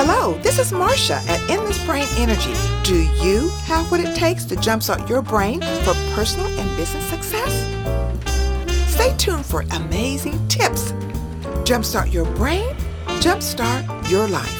Hello, this is Marcia at Endless Brain Energy. Do you have what it takes to jumpstart your brain for personal and business success? Stay tuned for amazing tips. Jumpstart your brain, jumpstart your life.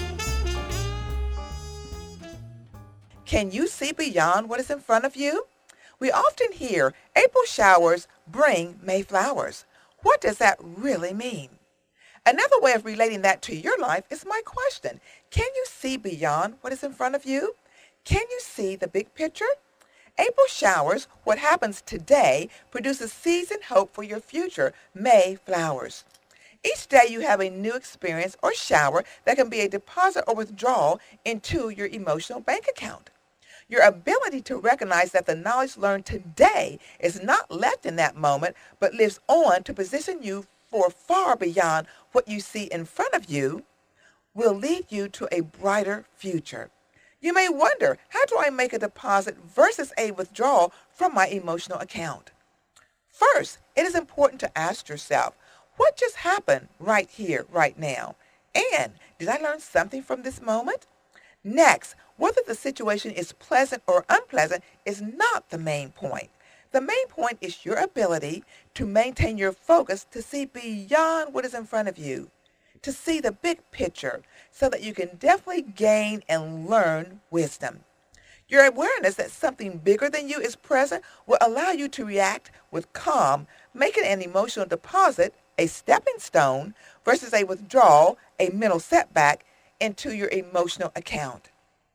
Can you see beyond what is in front of you? We often hear April showers bring May flowers. What does that really mean? Another way of relating that to your life is my question. Can you see beyond what is in front of you? Can you see the big picture? April showers, what happens today, produces seeds and hope for your future, May flowers. Each day you have a new experience or shower that can be a deposit or withdrawal into your emotional bank account. Your ability to recognize that the knowledge learned today is not left in that moment, but lives on to position you for far beyond what you see in front of you, will lead you to a brighter future. You may wonder, how do I make a deposit versus a withdrawal from my emotional account? First, it is important to ask yourself, what just happened right here, right now? And did I learn something from this moment? Next, whether the situation is pleasant or unpleasant is not the main point. The main point is your ability to maintain your focus to see beyond what is in front of you, to see the big picture so that you can definitely gain and learn wisdom. Your awareness that something bigger than you is present will allow you to react with calm, making an emotional deposit a stepping stone versus a withdrawal, a mental setback into your emotional account.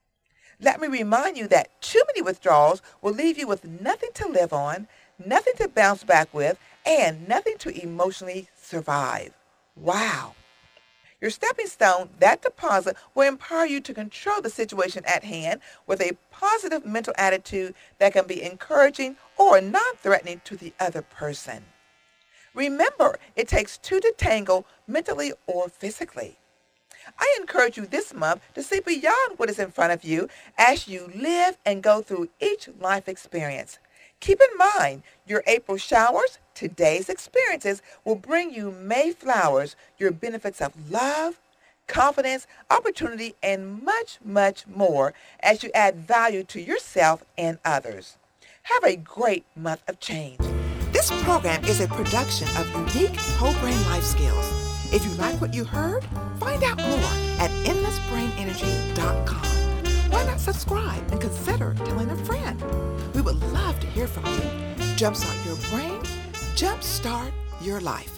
Let me remind you that too many withdrawals will leave you with nothing to live on, nothing to bounce back with, and nothing to emotionally survive. Wow. Your stepping stone, that deposit, will empower you to control the situation at hand with a positive mental attitude that can be encouraging or non-threatening to the other person. Remember, it takes two to tango, mentally or physically. I encourage you this month to see beyond what is in front of you as you live and go through each life experience. Keep in mind, your April showers, today's experiences, will bring you May flowers, your benefits of love, confidence, opportunity, and much, much more as you add value to yourself and others. Have a great month of change. This program is a production of Unique Whole Brain Life Skills. If you like what you heard, find out more at endlessbrainenergy.com. Why not subscribe and consider telling a friend? We would love to hear from you. Jumpstart your brain, jumpstart your life.